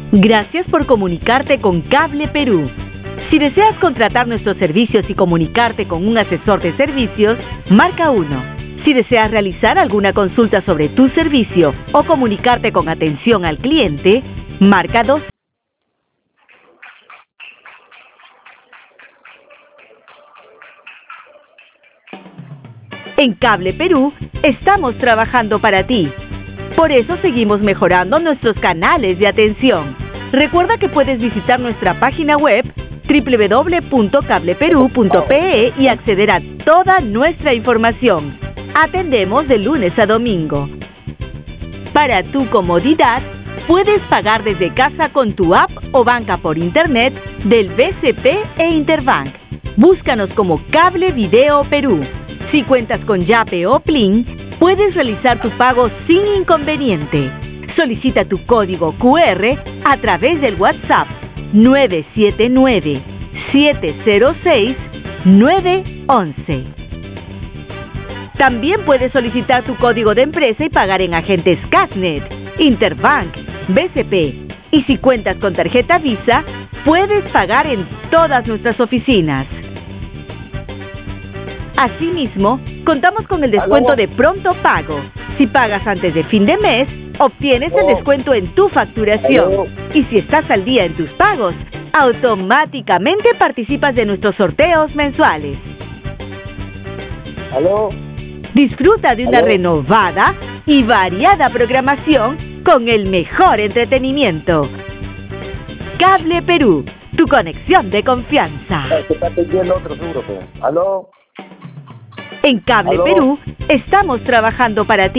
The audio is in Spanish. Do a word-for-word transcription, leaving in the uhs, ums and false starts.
Gracias por comunicarte con Cable Perú. Si deseas contratar nuestros servicios y comunicarte con un asesor de servicios, marca uno. Si deseas realizar alguna consulta sobre tu servicio o comunicarte con atención al cliente, marca dos. En Cable Perú estamos trabajando para ti. Por eso seguimos mejorando nuestros canales de atención. Recuerda que puedes visitar nuestra página web doble u doble u doble u punto cable perú punto pe e y acceder a toda nuestra información. Atendemos de lunes a domingo. Para tu comodidad, puedes pagar desde casa con tu app o banca por internet del B C P e Interbank. Búscanos como Cable Video Perú. Si cuentas con Yape o Plin, puedes realizar tu pago sin inconveniente. Solicita tu código cu erre a través del WhatsApp nueve siete nueve, siete cero seis, nueve once. También puedes solicitar tu código de empresa y pagar en agentes Casnet, Interbank, B C P. Y si cuentas con tarjeta Visa, puedes pagar en todas nuestras oficinas. Asimismo, contamos con el descuento de pronto pago. Si pagas antes de fin de mes, obtienes el descuento en tu facturación. Y si estás al día en tus pagos, automáticamente participas de nuestros sorteos mensuales. ¿Aló? Disfruta de una ¿Aló? renovada y variada programación con el mejor entretenimiento. Cable Perú, tu conexión de confianza. Eh, te está atendiendo otro seguro, pues. ¿Aló? En Cable ¿Aló? Perú estamos trabajando para ti.